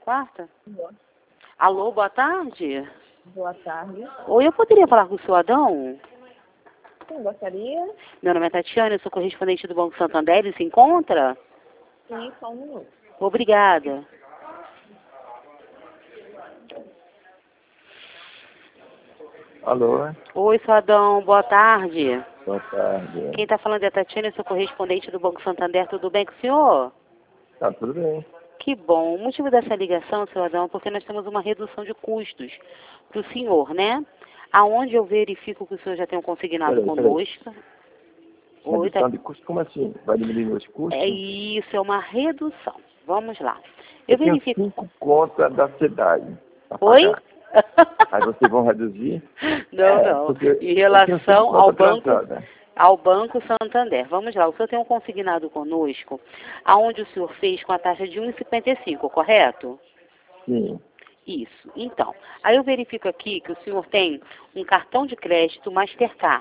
quarta? Boa. Alô, boa tarde. Boa tarde. Oi, eu poderia falar com o senhor Adão? Sim, gostaria? Meu nome é Tatiana, eu sou correspondente do Banco Santander, ele se encontra? Sim, só um minuto. Obrigada. Alô? Oi, senhor Adão, boa tarde. Boa tarde. Quem está falando é a Tatiana, eu sou correspondente do Banco Santander, tudo bem com o senhor? Tá tudo bem. Que bom. O motivo dessa ligação, senhor Adão, é porque nós temos uma redução de custos para o senhor, né? Aonde eu verifico que o senhor já tem um consignado conosco. Oi, Redução de custo, como assim? Vai diminuir os custos? É isso, é uma redução. Vamos lá. Eu tenho 5 contas da cidade. Oi? Aí vocês vão reduzir? Não. Em relação ao Banco Santander. Vamos lá, o senhor tem um consignado conosco, aonde o senhor fez com a taxa de 1,55, correto? Sim. Isso. Então, aí eu verifico aqui que o senhor tem um cartão de crédito Mastercard,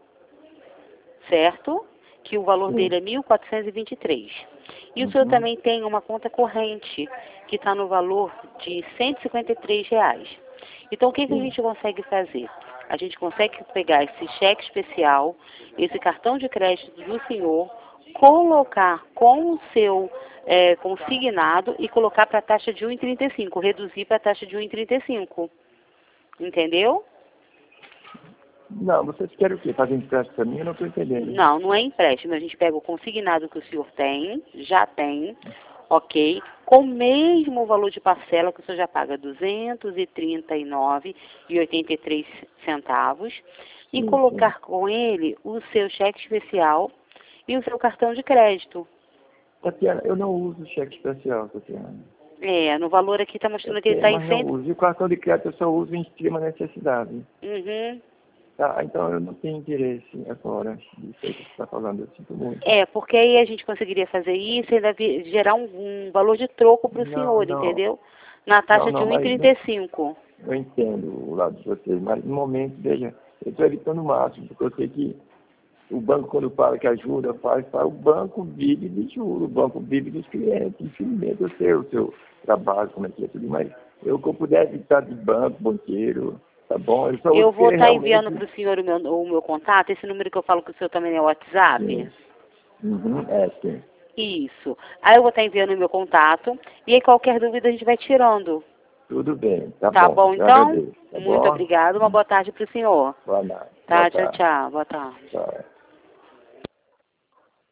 certo? Que o valor dele é 1.423. E o senhor também tem uma conta corrente, que está no valor de R$ 153. Então, o que a gente consegue fazer? A gente consegue pegar esse cheque especial, esse cartão de crédito do senhor, colocar com o seu consignado e colocar para a taxa de 1,35, reduzir para a taxa de 1,35. Entendeu? Não, vocês querem o quê? Fazer empréstimo para mim? Eu não estou entendendo. Não, não é empréstimo. A gente pega o consignado que o senhor tem, já tem, ok? Com o mesmo valor de parcela que o senhor já paga, R$ 239,83, e colocar com ele o seu cheque especial e o seu cartão de crédito. Tatiana, eu não uso cheque especial, Tatiana. No valor aqui está mostrando que ele está em 100... não uso. E o cartão de crédito eu só uso em extrema necessidade. Tá, então eu não tenho interesse agora disso aí que você está falando, eu sinto muito. Porque aí a gente conseguiria fazer isso e ainda gerar um valor de troco para o senhor, entendeu? Na taxa de 1,35. Eu entendo o lado de vocês, mas no momento, veja, eu estou evitando o máximo, porque eu sei que o banco, quando fala que ajuda, faz, o banco vive de juros, o banco vive dos clientes, infelizmente eu sei o seu trabalho, como é que é tudo, mas eu que eu puder evitar de banco, banqueiro, tá bom? Eu vou estar enviando para o senhor o meu contato, esse número que eu falo que o senhor também é o WhatsApp? Sim. Sim. Isso. Aí eu vou estar enviando o meu contato, e aí qualquer dúvida a gente vai tirando. Tudo bem, tá bom. Tá bom, então? Agradeço, Muito obrigada, uma boa tarde para o senhor. Boa tarde. Tá, tchau. Boa tarde. Tchau.